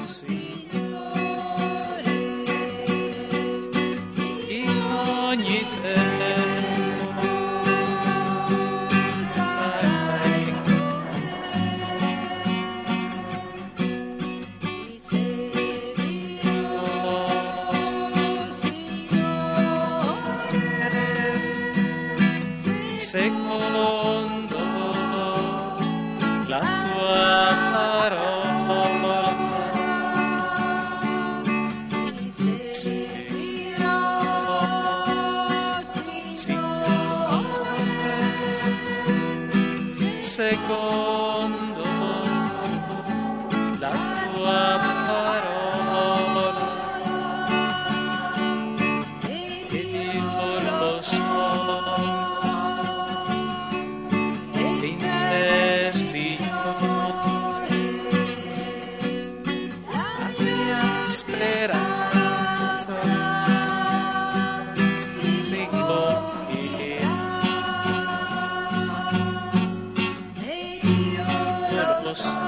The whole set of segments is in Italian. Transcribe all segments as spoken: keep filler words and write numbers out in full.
Signore, in ogni tempo sarai ti seguirò, Signore, secondo la tua parola. Ti seguirò, Signore, secondo la tua parola, ed io lo so, in te, Signore, la mia speranza si compirà. Ed io lo so,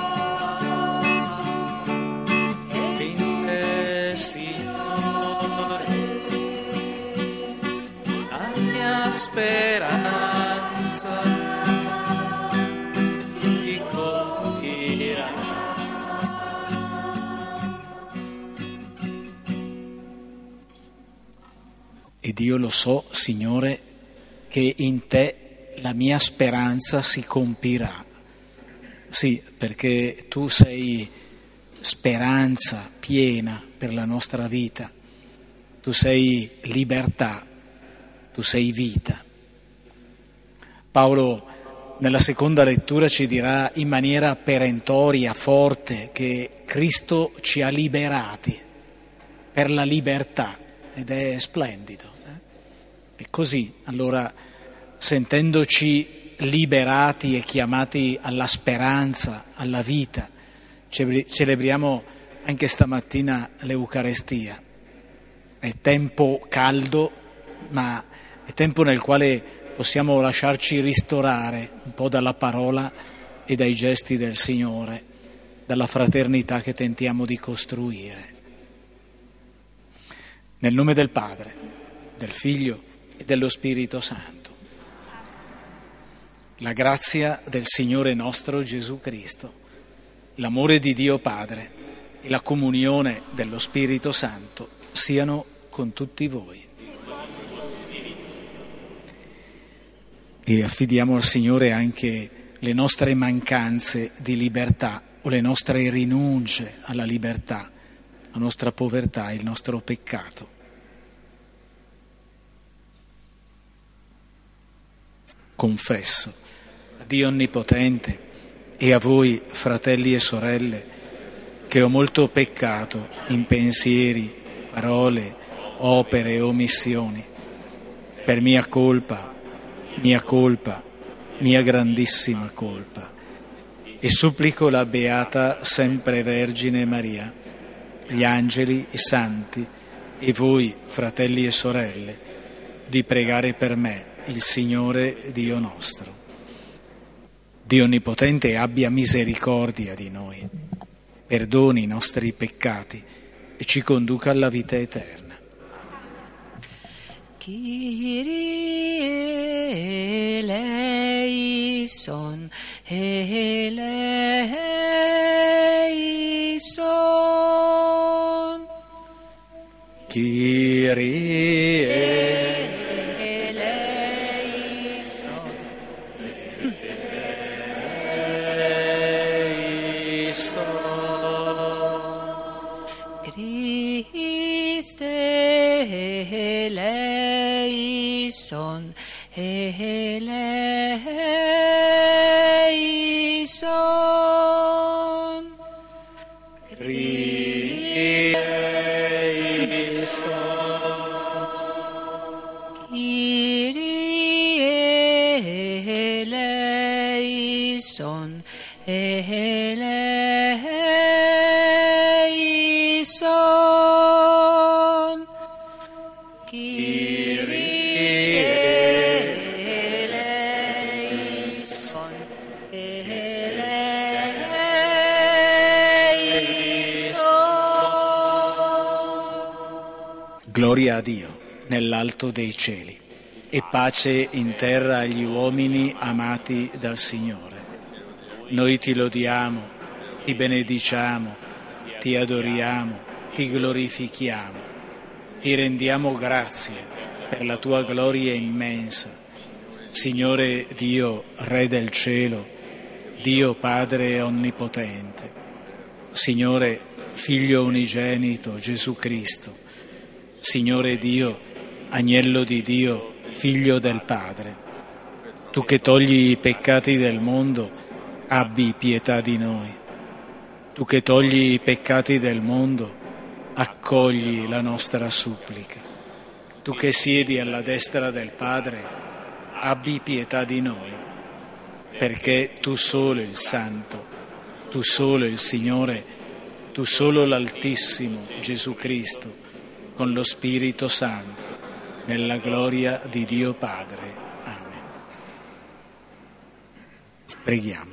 in te, Signore, la mia speranza si compirà. Ed io lo so, Signore, che in te la mia speranza si compirà. Sì, perché tu sei speranza piena per la nostra vita. Tu sei libertà, tu sei vita. Paolo nella seconda lettura ci dirà in maniera perentoria, forte, che Cristo ci ha liberati per la libertà, ed è splendido. Eh? E così, allora, sentendoci liberati e chiamati alla speranza, alla vita, celebriamo anche stamattina l'Eucarestia. È tempo caldo, ma è tempo nel quale possiamo lasciarci ristorare un po' dalla parola e dai gesti del Signore, dalla fraternità che tentiamo di costruire. Nel nome del Padre, del Figlio e dello Spirito Santo. La grazia del Signore nostro Gesù Cristo, l'amore di Dio Padre e la comunione dello Spirito Santo siano con tutti voi. E affidiamo al Signore anche le nostre mancanze di libertà o le nostre rinunce alla libertà, la nostra povertà, il nostro peccato. Confesso a Dio Onnipotente e a voi, fratelli e sorelle, che ho molto peccato in pensieri, parole, opere e omissioni, per mia colpa, mia colpa, mia grandissima colpa, e supplico la Beata Sempre Vergine Maria, gli angeli, i santi e voi, fratelli e sorelle, di pregare per me il Signore Dio nostro. Dio Onnipotente abbia misericordia di noi, perdoni i nostri peccati e ci conduca alla vita eterna. Kyrie eleison, eleison. Kyrie eleison, eleison. Kyrie eleison, eleison. Gloria a Dio nell'alto dei cieli e pace in terra agli uomini amati dal Signore. Noi ti lodiamo, ti benediciamo, ti adoriamo, ti glorifichiamo, ti rendiamo grazie per la tua gloria immensa. Signore Dio, Re del cielo, Dio Padre onnipotente, Signore Figlio unigenito Gesù Cristo, Signore Dio, Agnello di Dio, Figlio del Padre, tu che togli i peccati del mondo, abbi pietà di noi. Tu che togli i peccati del mondo, accogli la nostra supplica. Tu che siedi alla destra del Padre, abbi pietà di noi, perché tu solo il Santo, tu solo il Signore, tu solo l'Altissimo Gesù Cristo, con lo Spirito Santo, nella gloria di Dio Padre. Amen. Preghiamo.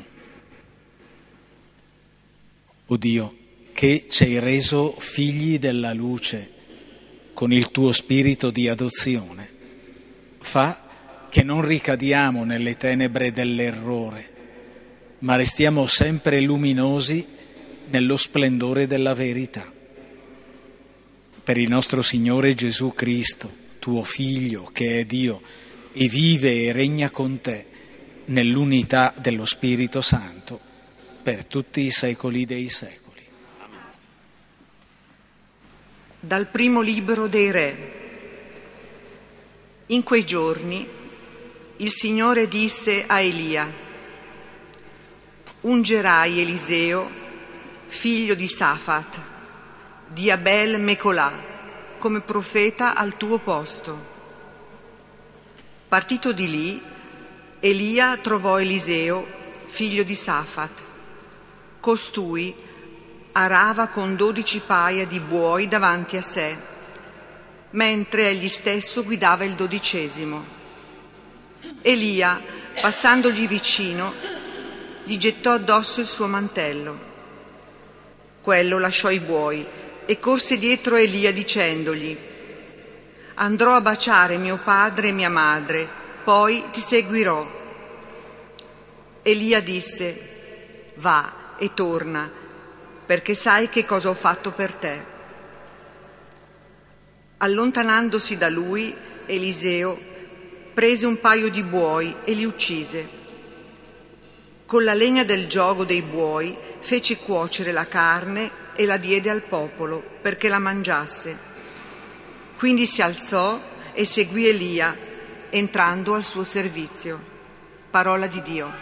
O Dio, che ci hai reso figli della luce con il tuo spirito di adozione, fa che non ricadiamo nelle tenebre dell'errore, ma restiamo sempre luminosi nello splendore della verità. Per il nostro Signore Gesù Cristo, tuo Figlio, che è Dio, e vive e regna con te nell'unità dello Spirito Santo, per tutti i secoli dei secoli. Dal primo libro dei Re. In quei giorni il Signore disse a Elia: ungerai Eliseo, figlio di Safat, di Abel Mecolà, come profeta al tuo posto. Partito di lì, Elia trovò Eliseo, figlio di Safat. Costui arava con dodici paia di buoi davanti a sé, mentre egli stesso guidava il dodicesimo. Elia, passandogli vicino, gli gettò addosso il suo mantello. Quello lasciò i buoi e corse dietro a Elia dicendogli: andrò a baciare mio padre e mia madre, poi ti seguirò. Elia disse: va e torna, perché sai che cosa ho fatto per te. Allontanandosi da lui, Eliseo prese un paio di buoi e li uccise. Con la legna del giogo dei buoi fece cuocere la carne e la diede al popolo perché la mangiasse. Quindi si alzò e seguì Elia, entrando al suo servizio. Parola di Dio.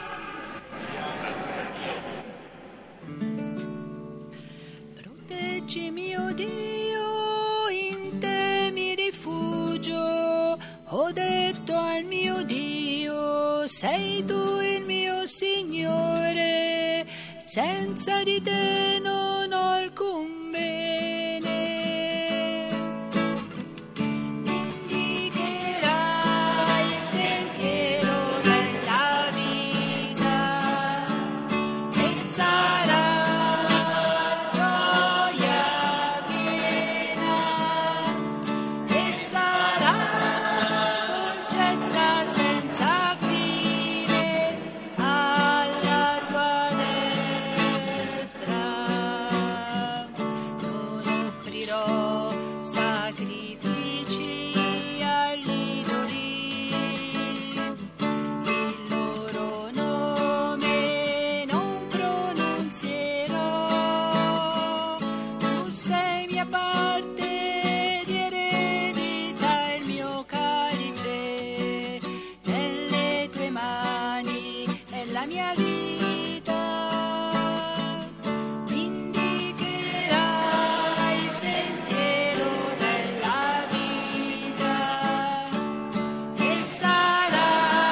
Proteggimi, o Dio, in te mi rifugio. Ho detto al mio Dio, sei tu il mio Signore, senza di te non ho alcun bene. Indicherai il sentiero della vita e sarà gioia piena e sarà dolcezza senza fine alla tua destra. Non offrirò sacrifici agli idoli, il loro nome non pronunzierò. Tu sei mia parte di eredità, il mio calice nelle tue mani è la mia vita. Indicherai il sentiero della vita e sarà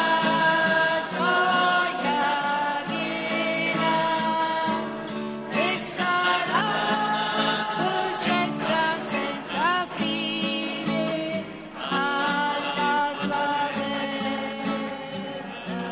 gioia piena e sarà dolcezza senza fine alla tua destra.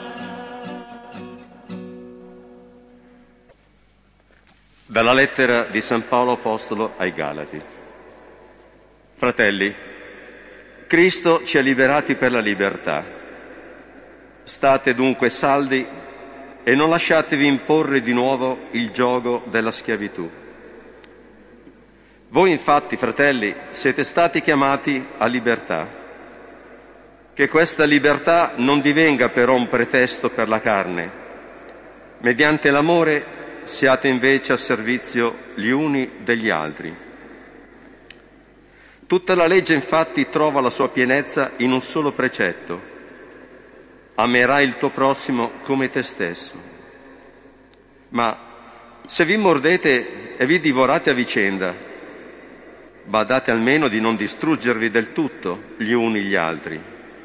Dalla lettera di San Paolo Apostolo ai Galati. Fratelli, Cristo ci ha liberati per la libertà. State dunque saldi e non lasciatevi imporre di nuovo il giogo della schiavitù. Voi infatti, fratelli, siete stati chiamati a libertà. Che questa libertà non divenga però un pretesto per la carne. Mediante l'amore siate invece a servizio gli uni degli altri. Tutta la legge infatti trova la sua pienezza in un solo precetto: amerai il tuo prossimo come te stesso. Ma se vi mordete e vi divorate a vicenda, badate almeno di non distruggervi del tutto gli uni gli altri.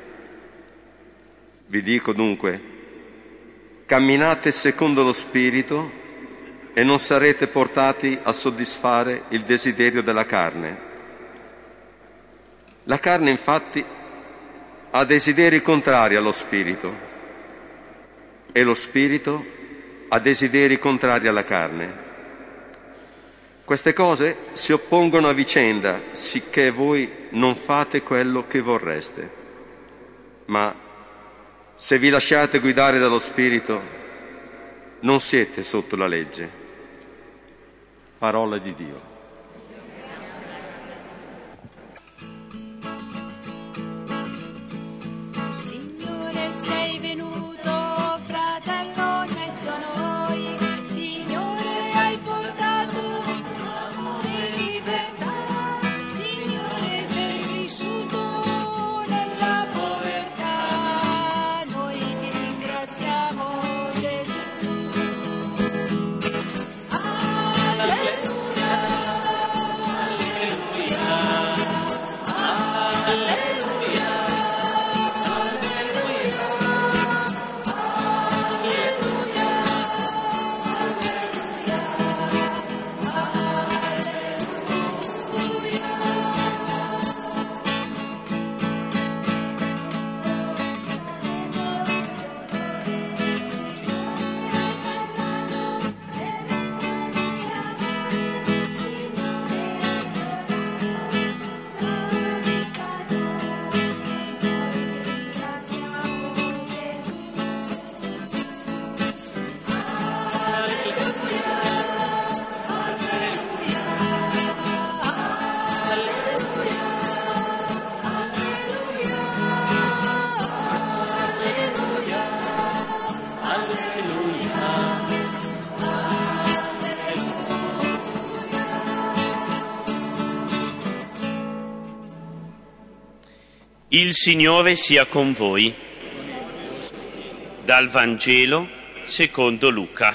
Vi dico dunque, camminate secondo lo Spirito e non sarete portati a soddisfare il desiderio della carne. La carne, infatti, ha desideri contrari allo Spirito e lo Spirito ha desideri contrari alla carne. Queste cose si oppongono a vicenda, sicché voi non fate quello che vorreste. Ma se vi lasciate guidare dallo Spirito, non siete sotto la legge. Parola di Dio. Il Signore sia con voi. Dal Vangelo secondo Luca.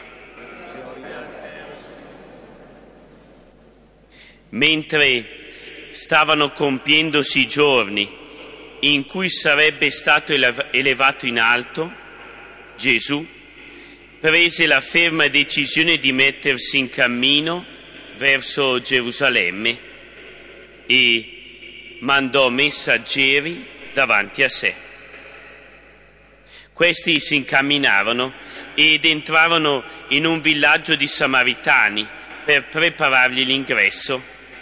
Mentre stavano compiendosi i giorni in cui sarebbe stato elevato in alto, Gesù prese la ferma decisione di mettersi in cammino verso Gerusalemme e mandò messaggeri davanti a sé. Questi si incamminarono ed entrarono in un villaggio di Samaritani per preparargli l'ingresso,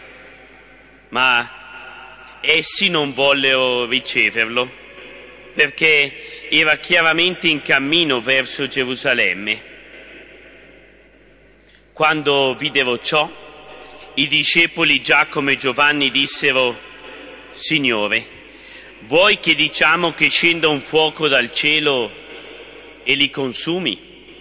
ma essi non vollero riceverlo perché era chiaramente in cammino verso Gerusalemme. Quando videro ciò, i discepoli Giacomo e Giovanni dissero: Signore, vuoi che diciamo che scenda un fuoco dal cielo e li consumi?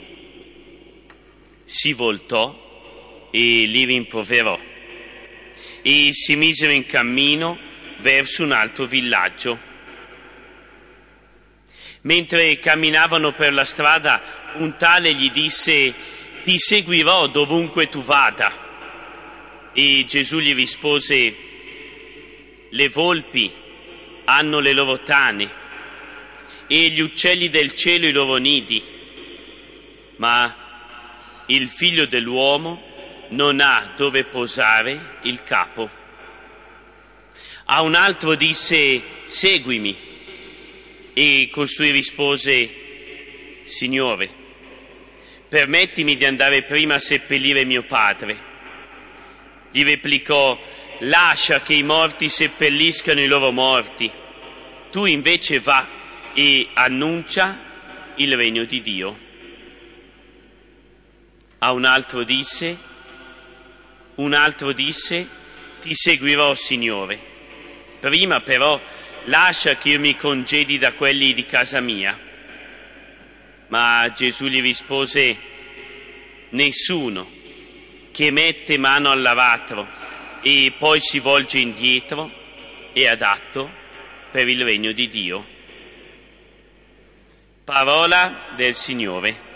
Si voltò e li rimproverò e si misero in cammino verso un altro villaggio. Mentre camminavano per la strada, un tale gli disse: ti seguirò dovunque tu vada. E Gesù gli rispose: le volpi hanno le loro tane e gli uccelli del cielo i loro nidi, ma il Figlio dell'uomo non ha dove posare il capo. A un altro disse: seguimi. E costui rispose: Signore, permettimi di andare prima a seppellire mio padre. Gli replicò: lascia che i morti seppelliscano i loro morti. Tu invece va e annuncia il regno di Dio. A un altro disse, un altro disse, ti seguirò, Signore. Prima però lascia che io mi congedi da quelli di casa mia. Ma Gesù gli rispose, nessuno che mette mano all'aratro e poi si volge indietro è adatto per il regno di Dio. Parola del Signore.